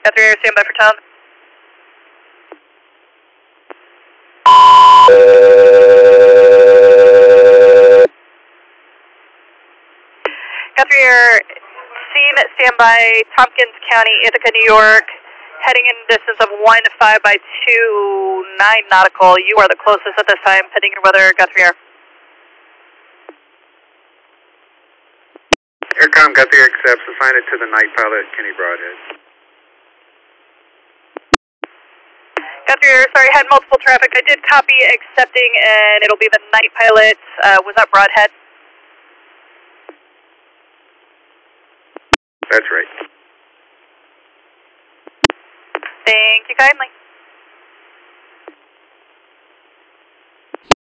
Guthrie Air, stand by for town. Guthrie Air, scene standby, Tompkins County, Ithaca, New York. Heading in distance of 15 by 29 nautical. You are the closest at this time. Pending your weather, Guthrie Air. Aircom Guthrie Air accepts. Assign it to the night pilot, Kenny Broadhead. Guthrie Air, sorry, had multiple traffic. I did copy accepting, and it'll be the night pilot. Was that Broadhead? That's right. Thank you kindly.